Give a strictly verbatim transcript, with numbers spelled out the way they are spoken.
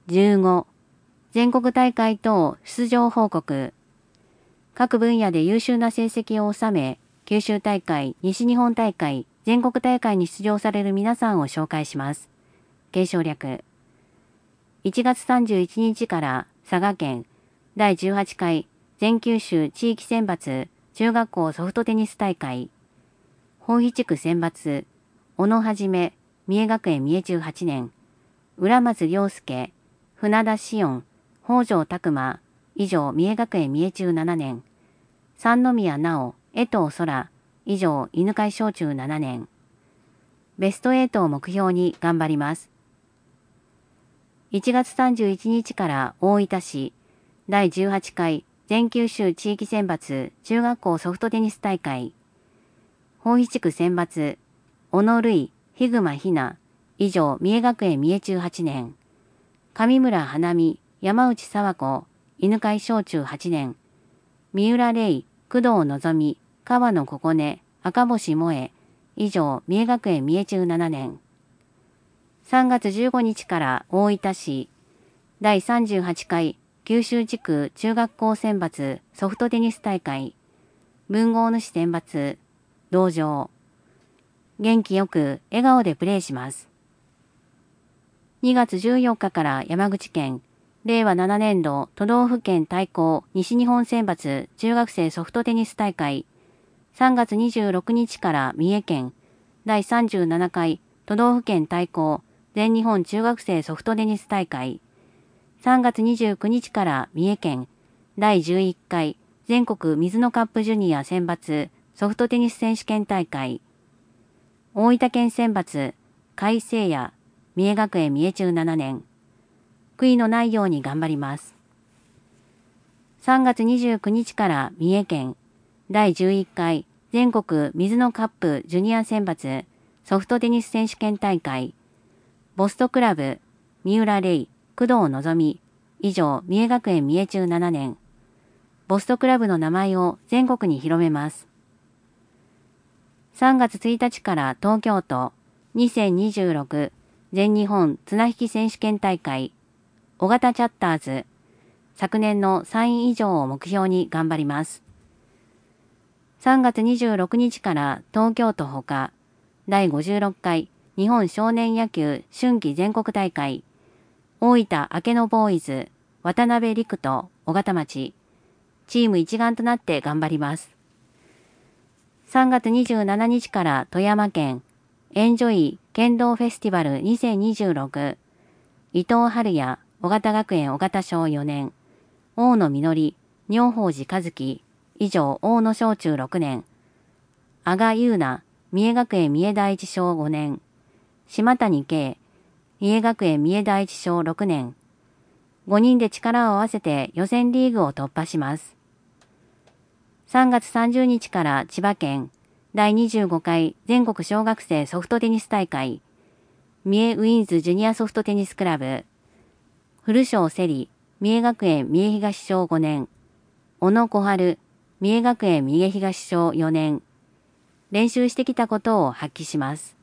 じゅうご、全国大会等出場報告。各分野で優秀な成績を収め、九州大会、西日本大会、全国大会に出場される皆さんを紹介します。継承略。いちがつさんじゅういちにちから佐賀県だいじゅうはちかい全九州地域選抜中学校ソフトテニス大会、豊肥地区選抜、小野はじめ、三重学園三重中はちねん、浦松亮介、船田紫音、北条拓馬、以上三重学園三重中ななねん、三宮直、江藤空、以上犬飼小中ななねん。ベストはちを目標に頑張ります。いちがつさんじゅういちにちから大分市だいじゅうはちかい全九州地域選抜中学校ソフトテニス大会、豊肥地区選抜、小野瑠衣、日熊ひな、以上三重学園三重中はちねん、上村花美、山内佐和子、犬飼小中はちねん、三浦玲、工藤のぞみ、川野ここね、赤星萌え、以上三重学園三重中ななねん。さんがつじゅうごにちから大分市だいさんじゅうはちかい九州地区中学校選抜ソフトテニス大会、文豪主選抜、道場。元気よく笑顔でプレーします。にがつじゅうよっかから山口県れいわななねんど都道府県対抗西日本選抜中学生ソフトテニス大会、さんがつにじゅうろくにちから三重県だいさんじゅうななかい都道府県対抗全日本中学生ソフトテニス大会、さんがつにじゅうくにちから三重県だいじゅういっかい全国水のカップジュニア選抜ソフトテニス選手権大会、大分県選抜海星也、三重学園三重中ななねん。悔いのないように頑張ります。さんがつにじゅうくにちから三重県だいじゅういっかい全国水のカップジュニア選抜ソフトテニス選手権大会、ボストクラブ、三浦玲、工藤のぞみ、以上三重学園三重中ななねん。ボストクラブの名前を全国に広めます。さんがつついたちから東京都にせんにじゅうろく全日本綱引き選手権大会、小型チャッターズ、昨年のさんい以上を目標に頑張ります。さんがつにじゅうろくにちから東京都ほかだいごじゅうろっかい日本少年野球春季全国大会、大分明野ボーイズ、渡辺陸斗、小形町、チーム一丸となって頑張ります。さんがつにじゅうしちにちから富山県エンジョイ剣道フェスティバルにせんにじゅうろく、伊藤春也、尾形学園尾形小よねん、大野みのり、妙法寺和樹、以上大野小中ろくねん、阿賀優奈、三重学園三重第一小ごねん、島谷圭、三重学園三重第一小ろくねん、ごにんで力を合わせて予選リーグを突破します。さんがつさんじゅうにちから千葉県だいにじゅうごかい全国小学生ソフトテニス大会、三重ウィンズジュニアソフトテニスクラブ、古庄セリ、三重学園三重東小ごねん、小野小春、三重学園三重東小よねん、練習してきたことを発揮します。